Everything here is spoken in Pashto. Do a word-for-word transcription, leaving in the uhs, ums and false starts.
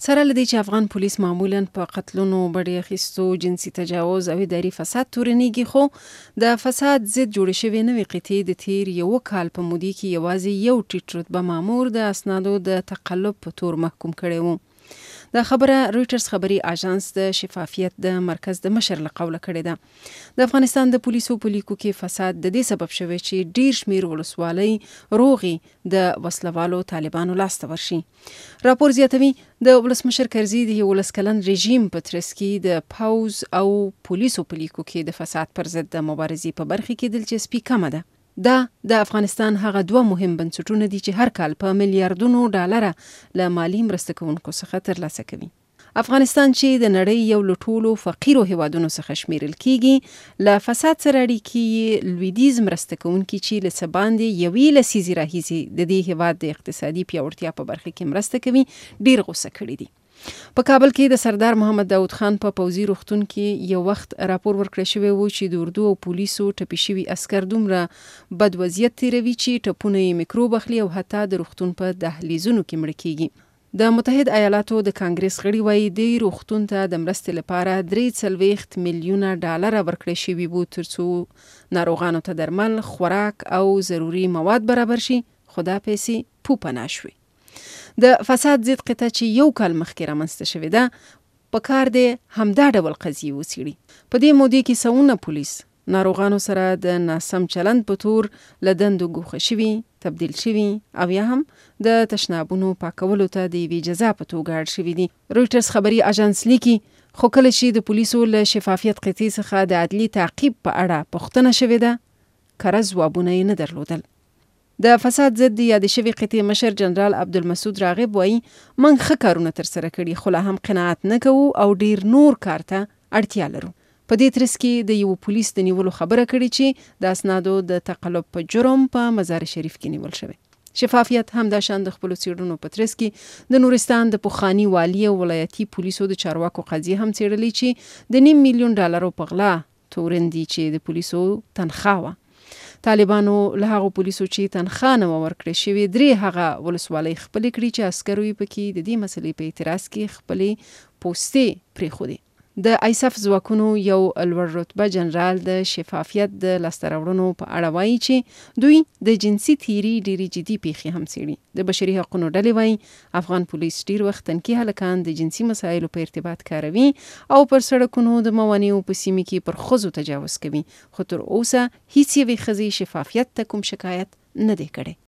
سره له دې چې افغان پولیس معمولاً په قتلونو، بډې اخیستو، جنسي تجاوز او اداري فساد تورنېږي، خو د فساد ضد جوړې شوې نوې قطعې د تیر یو کال په مودې کې یوازې یو ټیټ رتبه مامور د اسنادو د تقلب په تور محکوم کړی و. دا خبره رویټرز خبري اژانس د شفافیت د مرکز د مشر له قوله کړې ده. د افغانستان د پولیسو په لیکو کې فساد د دې سبب شوی چې ډیر شمیر ولسوالۍ روغي د وسلوالو طالبانو لاسته ورشي. راپور زیاتوي د ولسمشر کرزي د یولس کلن رژیم په ترڅ کې د پوز او پولیسو په لیکو کې د فساد پر ضد د مبارزې په برخه کې دلچسپي کمه ده. دا د افغانستان هغه دوه مهم بنسټونه دي چې هر کال په میلیارډونو ډالره له مالی مرسته کوونکو څخه ترلاسه کوي. افغانستان چې د نړۍ یو له ټولو فقیرو هیوادونو څخه شمیرل کیږي، له فساد سره اړیکې لویدیځ مرسته کوونکي چې له څه باندې یوې لسیزې راهیسې د دې هیواد د اقتصادي پیاوړتیا په برخه کې مرسته کوي، ډیر غوسه کړي دي. په کابل کې د سردار محمد داود خان په پوځي روغتون کې یو وخت راپور ورکړی شوی و چې د اردو او پولیسو ټپي شوي عسکر دومره بد وضعیت تیروي چې ټپونه یې میکروب اخلي او حتی د روغتون په دهلیزونو کې مړه کیږي. د متحد ایالاتو د کانګرس غړي وایي د روغتون ته د مرستې لپاره درې څلوېښت میلیونه ډالره ورکړی شوي وو ترڅو ناروغانو ته درمل، خوراک او ضروري مواد برابر شي، خو دا پیسې پوپناه شوې. د فساد ضد قطعه چې یو کال مخکې رامنځته شوې ده، په کار دی همدا ډول قضیې وڅېړي. په دې مودې کې سلونه پولیس ناروغانو سره د ناسم چلند په تور له دندو ګوښه شوي، تبدیل شوي او یا هم د تشنابونو پاکولو ته د یوې جزا په توګه اړ شوي دي. رویټرز خبري اژانس لیکي خو کله چې د پولیسو له شفافیت قطعې څخه د عدلي تعقیب په اړه پوښتنه شوې ده، کره ځوابونه یې نه درلودل. د فساد ضد یاد شوی قطعې مشر جنرال عبدالمسعود راغب وایي موږ ښه کارونه ترسره کړي، خو لا هم قناعت نه کوو او ډیر نور کار ته اړتیا لرو. په دې ترڅ کې د یو پولیس د نیولو خبره کړي چې د اسنادو د تقلب په جرم په مزار شریف کې نیول شوی. شفافیت هم د شان د خپل څېړنو په ترڅ کې د نورستان د پخواني والي او ولایتي پولیسو د چارواکو قضیه هم څېړلې چې د نیم میلیون ډالرو په غلا تورن دي چې د پولیسو تنخواه وه. طالبانو له هغو پولیسو چې تنخواه نه ورکړې شوې درې هغه ولسوالۍ خپلې کړي چې عسکرو یې پکې د دې مسلې په اعتراض کې خپلې پوستې پرېښودې. د ایساف ځواکونو یو لوړ رتبه جنرال د شفافیت د لاسته راوړنو په اړه وایي چې دوی د جنسي تیري ډېرې جدي پیښې هم څېړي. د بشري حقونو ډلې وایي افغان پولیس ډېر وخت تنکي هلکان د جنسي مسایلو په ارتباط کاروي او پر سړکونو د موانعو په سیمې کې پر ښځو تجاوز کوي، خو تر اوسه هیڅ یوې ښځې شفافیت ته کوم شکایت نه دی کړی.